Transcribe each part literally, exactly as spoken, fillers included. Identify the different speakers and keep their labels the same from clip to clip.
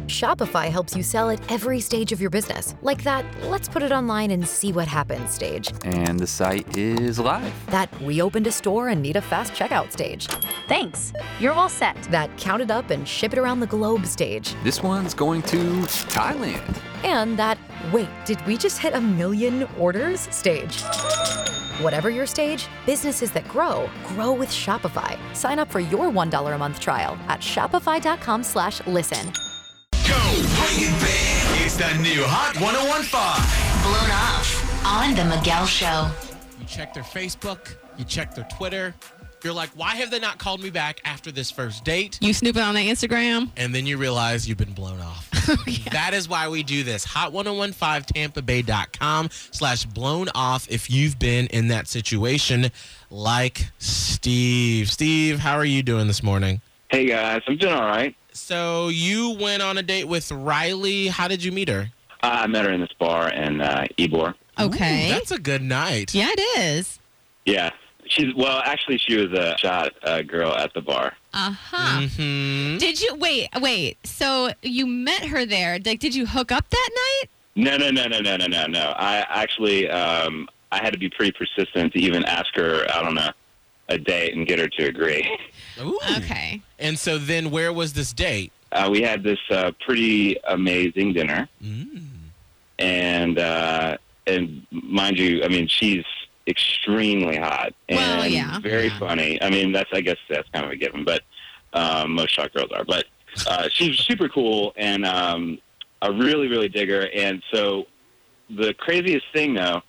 Speaker 1: Shopify helps you sell at every stage of your business. Like that, let's put it online and see what happens stage.
Speaker 2: And the site is live.
Speaker 1: That we opened a store and need a fast checkout stage.
Speaker 3: Thanks. You're all set.
Speaker 1: That count it up and ship it around the globe stage.
Speaker 2: This one's going to Thailand.
Speaker 1: And that, wait, did we just hit a million orders stage? Whatever your stage, businesses that grow, grow with Shopify. Sign up for your one dollar a month trial at shopify.com slash listen.
Speaker 4: Go, bring it back. It's the new Hot one oh one point five.
Speaker 5: Blown Off on The Miguel Show.
Speaker 6: You check their Facebook, you check their Twitter. You're like, why have they not called me back after this first date?
Speaker 7: You snooping on their Instagram.
Speaker 6: And then you realize you've been blown off. Yeah. That is why we do this. hot ten fifteen tampa bay dot com slash blown off if you've been in that situation like Steve. Steve, how are you doing this morning?
Speaker 8: Hey, guys. I'm doing all right.
Speaker 6: So you went on a date with Riley. How did you meet her?
Speaker 8: Uh, I met her in this bar in uh, Ybor.
Speaker 7: Okay.
Speaker 6: Ooh, that's a good night.
Speaker 7: Yeah, it is.
Speaker 8: Yeah. She's well, actually, she was a shot uh, girl at the bar.
Speaker 7: Uh-huh.
Speaker 6: Mm-hmm.
Speaker 7: Did you, wait, wait. So you met her there. Like, did you hook up that night?
Speaker 8: No, no, no, no, no, no, no, no. I actually, um, I had to be pretty persistent to even ask her out on a, a date and get her to agree.
Speaker 6: Ooh.
Speaker 7: Okay.
Speaker 6: And so then where was this date?
Speaker 8: Uh, we had this uh, pretty amazing dinner.
Speaker 6: Mm.
Speaker 8: And, uh, and mind you, I mean, she's extremely hot and
Speaker 7: well, yeah.
Speaker 8: very
Speaker 6: yeah.
Speaker 8: funny. I mean, that's I guess that's kind of a given, but um, most shot girls are. But uh, she's super cool, and um, I really, really dig her. And so the craziest thing, though,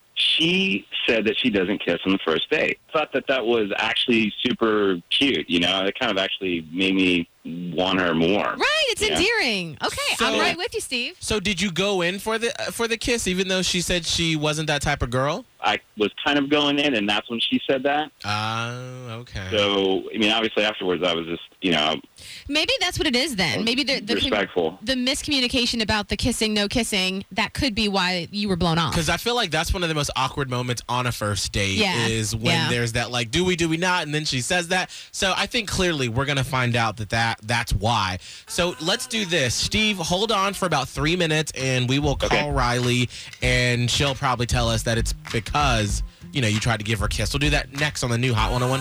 Speaker 8: she said that she doesn't kiss on the first date. I thought that that was actually super cute. You know, it kind of actually made me want her more.
Speaker 7: Right, it's
Speaker 8: yeah.
Speaker 7: endearing. Okay,
Speaker 6: So-
Speaker 7: I'm right with you, Steve.
Speaker 6: So did you go in for the uh, for the kiss even though she said she wasn't that type of girl?
Speaker 8: I was kind of going in, and that's when she said that.
Speaker 6: Ah, okay.
Speaker 8: So, I mean, obviously afterwards I was just, you know,
Speaker 7: Maybe that's what it is then. Maybe the the,
Speaker 8: respectful.
Speaker 7: the miscommunication about the kissing, no kissing, that could be why you were blown off.
Speaker 6: Because I feel like that's one of the most awkward moments on a first date
Speaker 7: Yeah,
Speaker 6: is when
Speaker 7: yeah.
Speaker 6: there's that like, do we, do we not? And then she says that. So I think clearly we're going to find out that, that that's why. So let's do this. Steve, hold on for about three minutes and we will call
Speaker 8: Okay.
Speaker 6: Riley and she'll probably tell us that it's because, you know, you tried to give her a kiss. We'll do that next on the new Hot ten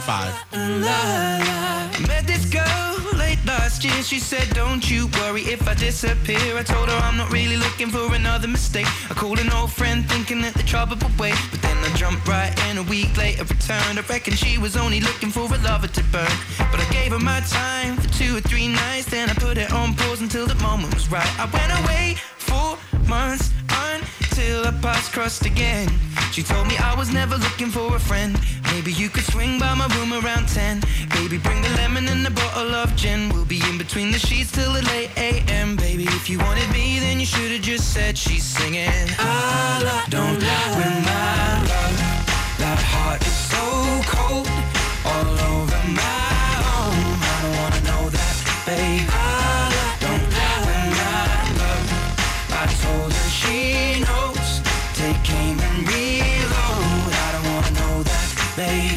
Speaker 6: fifteen.
Speaker 9: Met this girl late last year. She said, don't you worry if I disappear. I told her I'm not really looking for another mistake. I called an old friend thinking that the trouble would wait, but then I jumped right in. A week later returned. I reckon she was only looking for a lover to burn, but I gave her my time for two or three nights. Then I put it on pause until the moment was right. I went away for months until our paths crossed again. She told me I was never looking for a friend. Maybe you could swing by my room around ten. Baby, bring the lemon and a bottle of gin. We'll be in between the sheets till the late a m. Baby, if you wanted me, then you should have just said she's singing. I don't lie when my love, that heart is so cold, all over my own. I don't wanna know that, babe. I don't lie when my love, I told her she knows. Take aim and reload. I don't wanna know that, babe.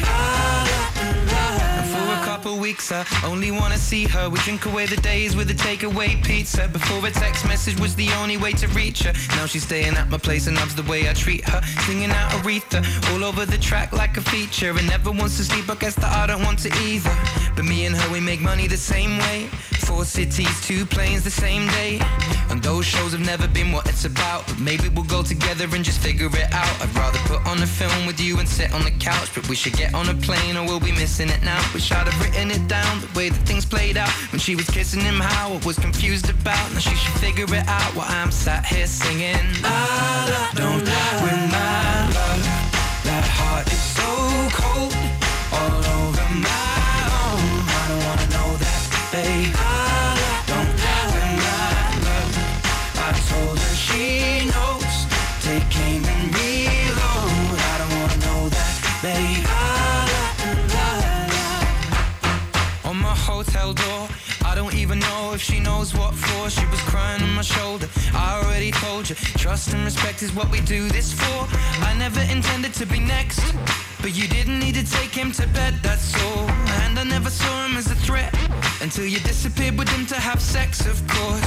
Speaker 9: And for a couple weeks I only wanna see her. We drink away the days with a takeaway pizza. Before a text message was the only way to reach her. Now she's staying at my place and loves the way I treat her. Singing out Aretha all over the track like a feature. And never wants to sleep, I guess that I don't want to either. But me and her, we make money the same way. Four cities, two planes the same day. And those shows have never been what it's about, but maybe we'll go together and just figure it out. I'd rather put on a film with you and sit on the couch, but we should get on a plane or we'll be missing it now. Wish I'd have written it down, the way that things played out. When she was kissing him, how I was confused about. Now she should figure it out while I'm sat here singing. I don't lie when my love, that heart is so cold, all over my own. I don't wanna know that, babe. I don't lie when my love, I told her she knows. Take aim and reload. I don't wanna know that, babe. On my hotel door, I don't even know if she knows what for. She was crying on my shoulder. I already told you, trust and respect is what we do this for. I never intended to be next, but you didn't need to take him to bed, that's all. And I never saw him as a threat until you disappeared with him to have sex, of course.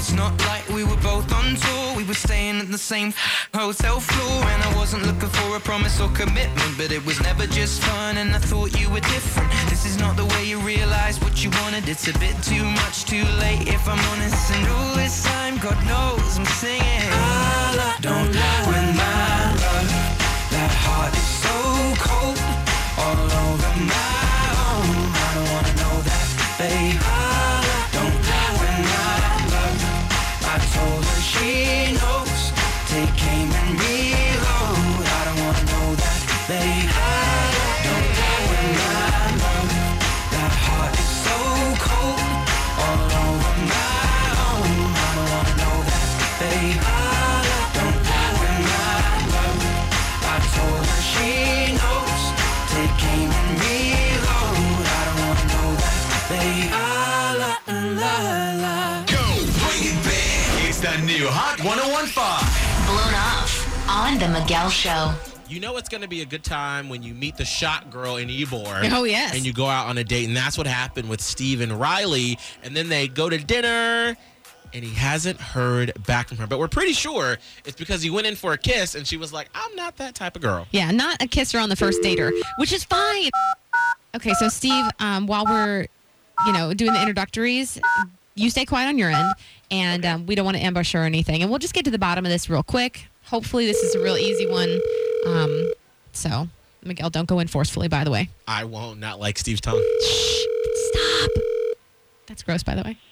Speaker 9: It's not like we were both on tour. We were staying at the same hotel floor. And I wasn't looking for a promise or commitment, but it was never just fun, and I thought you were different. This is not the way you realize what you wanted. It's a bit too much, too late, if I'm honest. And all this time, God knows I'm singing. I don't lie when my love, that heart is so cold, all over my own. I don't wanna know that, babe. I don't lie when my love, I told her she knows. Take aim and reload. I don't wanna know that, babe. I don't lie when my love, that heart is so cold, all over my own. I don't wanna know that, babe. I don't lie when my love, I told her she knows. Take aim and reload. I don't wanna know that, babe. I la la la.
Speaker 4: Go, bring it back. It's the new Hot one oh one point five.
Speaker 5: Blown Off on The Miguel Show.
Speaker 6: You know it's going to be a good time when you meet the shot girl in Ybor.
Speaker 7: Oh, yes.
Speaker 6: And you go out on a date, and that's what happened with Steve and Riley. And then they go to dinner, and he hasn't heard back from her. But we're pretty sure it's because he went in for a kiss, and she was like, I'm not that type of girl.
Speaker 7: Yeah, not a kisser on the first dater, which is fine. Okay, so Steve, um, while we're, you know, doing the introductories, you stay quiet on your end, and um, we don't want to ambush her or anything. And we'll just get to the bottom of this real quick. Hopefully this is a real easy one. Um, so, Miguel, don't go in forcefully, by the way.
Speaker 6: I won't not like Steve's tongue.
Speaker 7: Shh, stop. That's gross, by the way.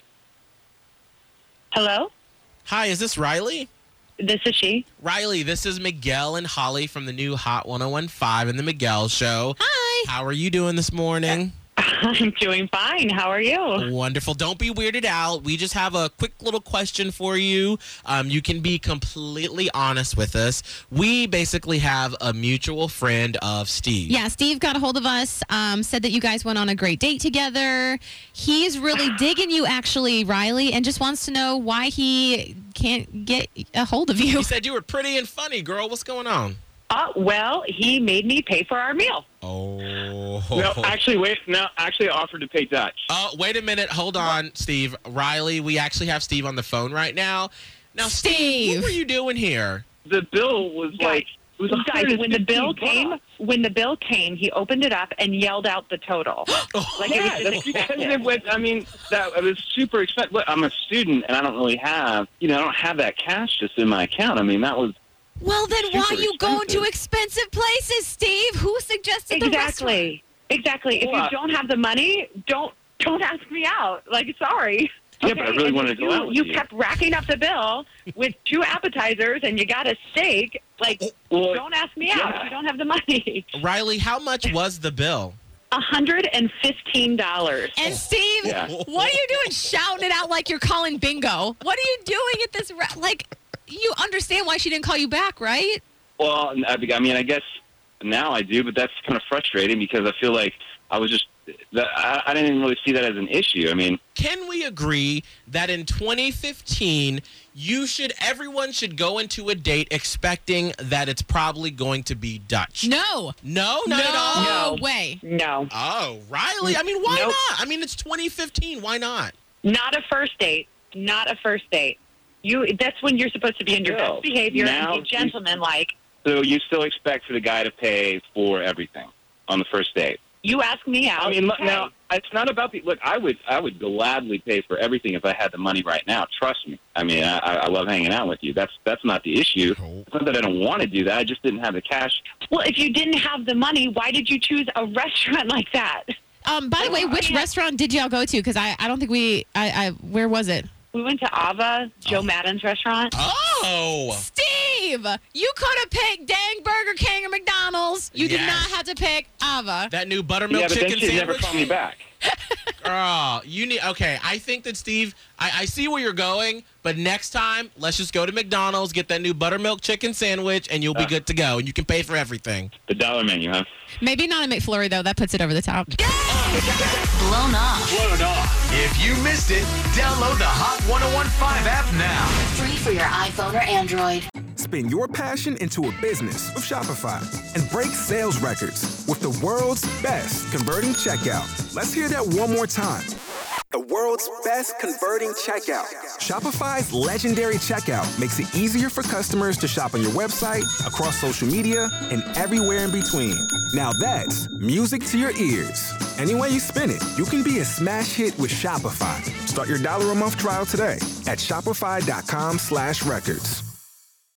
Speaker 10: Hello?
Speaker 6: Hi, is this Riley?
Speaker 10: This is she.
Speaker 6: Riley, this is Miguel and Holly from the new Hot one oh one point five and the Miguel Show.
Speaker 7: Hi.
Speaker 6: How are you doing this morning?
Speaker 10: I'm doing fine. How are you?
Speaker 6: Wonderful. Don't be weirded out. We just have a quick little question for you. Um, you can be completely honest with us. We basically have a mutual friend of Steve.
Speaker 7: Yeah, Steve got a hold of us, um, said that you guys went on a great date together. He's really digging you, actually, Riley, and just wants to know why he can't get a hold of you.
Speaker 6: He said you were pretty and funny, girl. What's going on?
Speaker 10: Uh, well, he made me pay for our meal.
Speaker 6: Oh.
Speaker 8: No, actually, wait. No, actually, I offered to pay Dutch.
Speaker 6: Oh, wait a minute. Hold on, Steve. Riley, we actually have Steve on the phone right now. Now, Steve,
Speaker 7: Steve.
Speaker 6: what were you doing here?
Speaker 8: The bill was
Speaker 10: Guys,
Speaker 8: like it was
Speaker 10: Guys, when the bill
Speaker 8: bucks.
Speaker 10: came, when the bill came, he opened it up and yelled out the total. Like
Speaker 8: Yeah,
Speaker 10: it was
Speaker 8: that's
Speaker 10: just
Speaker 8: because
Speaker 10: excessive.
Speaker 8: it was, I mean, that it was super expensive. Look, I'm a student, and I don't really have, you know, I don't have that cash just in my account. I mean, that was
Speaker 7: Well, then why
Speaker 8: Super
Speaker 7: you going to
Speaker 8: expensive.
Speaker 7: expensive places, Steve? Who suggested the restaurant?
Speaker 10: Exactly. Exactly. If
Speaker 8: Well,
Speaker 10: you don't have the money, don't don't ask me out. Like, sorry.
Speaker 8: Yeah, but I really
Speaker 10: And
Speaker 8: wanted to
Speaker 10: you,
Speaker 8: go out with
Speaker 10: You
Speaker 8: you.
Speaker 10: kept racking up the bill with two appetizers, and you got a steak. Like,
Speaker 8: Well,
Speaker 10: don't ask me out
Speaker 8: yeah.
Speaker 10: if you don't have the money.
Speaker 6: Riley, how much was the bill?
Speaker 10: one hundred fifteen dollars.
Speaker 7: And Steve,
Speaker 8: Yeah.
Speaker 7: what are you doing shouting it out like you're calling bingo? What are you doing at this? Re- like, you understand why she didn't call you back, right?
Speaker 8: Well, I I mean, I guess now I do, but that's kind of frustrating because I feel like I was just that I, I didn't really see that as an issue. I mean,
Speaker 6: Can we agree that in twenty fifteen, you should, everyone should go into a date expecting that it's probably going to be Dutch?
Speaker 7: No.
Speaker 6: No, not at all.
Speaker 7: No
Speaker 10: No.
Speaker 7: way.
Speaker 10: No.
Speaker 6: Oh, Riley. I mean, why
Speaker 10: Nope.
Speaker 6: not? I mean, it's twenty fifteen. Why not?
Speaker 10: Not a first date. Not a first date. You. That's when you're supposed to be in your
Speaker 8: No.
Speaker 10: best behavior
Speaker 8: Now-
Speaker 10: and be gentleman-like.
Speaker 8: so you still expect for the guy to pay for everything on the first date?
Speaker 10: You ask me out.
Speaker 8: I mean, look,
Speaker 10: hey,
Speaker 8: now it's not about the look. I would, I would gladly pay for everything if I had the money right now. Trust me. I mean, I, I love hanging out with you. That's that's not the issue. It's not that I don't want to do that. I just didn't have the cash.
Speaker 10: Well, if you didn't have the money, why did you choose a restaurant like that?
Speaker 7: Um, by the way, which restaurant did y'all go to? Because I, I don't think we, I, I, where was it?
Speaker 10: We went to Ava, Joe Madden's restaurant.
Speaker 6: Oh.
Speaker 7: Steve, you could have picked dang Burger King or McDonald's. You did
Speaker 6: Yes.
Speaker 7: not have to pick Ava.
Speaker 6: That new buttermilk
Speaker 8: yeah, but then
Speaker 6: chicken
Speaker 8: she
Speaker 6: sandwich.
Speaker 8: never called me back.
Speaker 6: Oh, you need. Okay, I think that Steve. I, I see where you're going, but next time, let's just go to McDonald's, get that new buttermilk chicken sandwich, and you'll be good to go, and you can pay for everything.
Speaker 8: The dollar menu, huh?
Speaker 7: Maybe not a McFlurry, though. That puts it over the top.
Speaker 5: Blown Off.
Speaker 4: Blown off. If you missed it, download the Hot one oh one point five app now.
Speaker 5: Free for your iPhone or Android.
Speaker 11: Spin your passion into a business with Shopify and break sales records with the world's best converting checkout. Let's hear that one more time. The world's best converting checkout. Shopify's legendary checkout makes it easier for customers to shop on your website, across social media, and everywhere in between. Now that's music to your ears. Any way you spin it, you can be a smash hit with Shopify. Start your dollar a month trial today at shopify.com slash records.